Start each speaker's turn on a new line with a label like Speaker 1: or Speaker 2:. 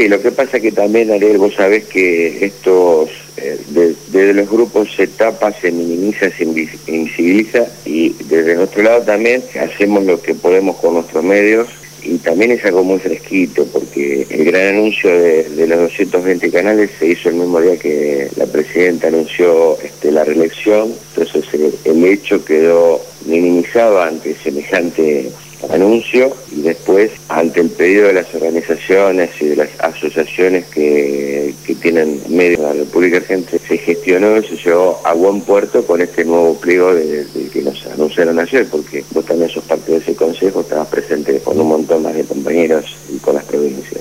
Speaker 1: Sí, lo que pasa es que también, Ariel, vos sabés que estos, desde los grupos se tapa, se minimiza, se invisibiliza, y desde nuestro lado también hacemos lo que podemos con nuestros medios, y también es algo muy fresquito, porque el gran anuncio de los 220 canales se hizo el mismo día que la presidenta anunció la reelección. Entonces el hecho quedó minimizado ante semejante anuncio, y después, ante el pedido de las organizaciones y de las asociaciones que tienen medios en la República Argentina, se gestionó y se llevó a buen puerto con este nuevo pliego de que nos anunciaron ayer, porque vos también sos parte de ese consejo, estabas presente con un montón más de compañeros y con las provincias.